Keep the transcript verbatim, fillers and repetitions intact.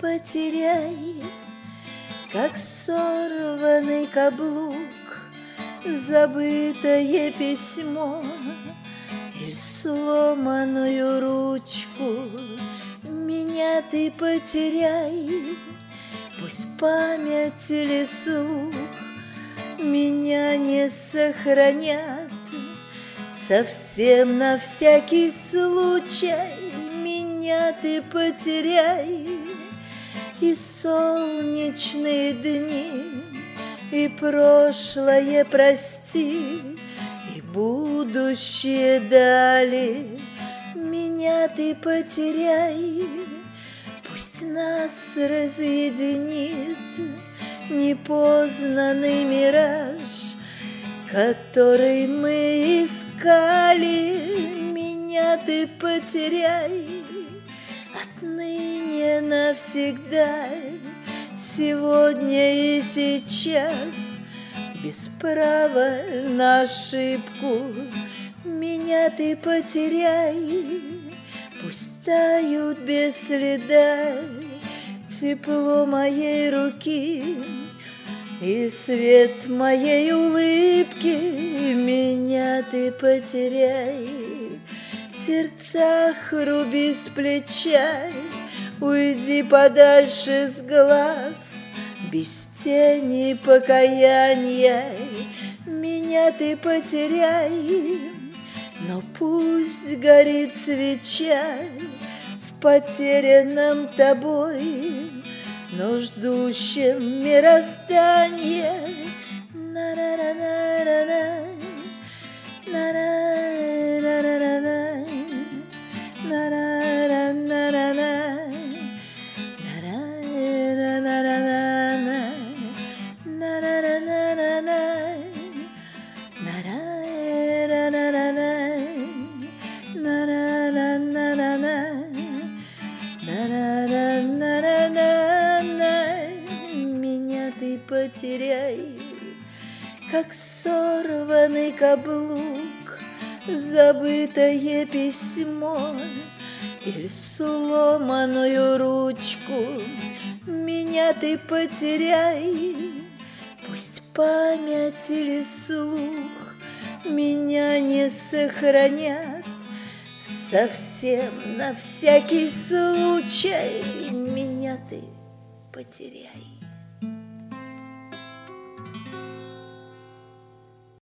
потеряй, как сорванный каблук, забытое письмо или сломанную ручку. Меня ты потеряй, пусть память или слух меня не сохранят. Совсем на всякий случай меня ты потеряй. И солнечные дни, и прошлое прости, и будущее дали. Меня ты потеряй, пусть нас разъединит непознанный мираж, который мы искали. Меня ты потеряй отныне навсегда, сегодня и сейчас, без права на ошибку. Меня ты потеряй, пусть тают без следа тепло моей руки и свет моей улыбки. Меня ты потеряй, в сердцах руби с плеча, уйди подальше с глаз, без тени покаяния. Меня ты потеряй, но пусть горит свеча в потерянном тобой, но ждущем мироздания. На-на-на-на-на-на, на-на-на-на-на, на-на-на-на-на, на-на-на-на-на, на-на-на-на-на, меня ты потеряй, как сорванный каблук, забытое письмо или сломанную ручку. Меня ты потеряй, пусть память или слух меня не сохранят. Совсем на всякий случай меня ты потеряй.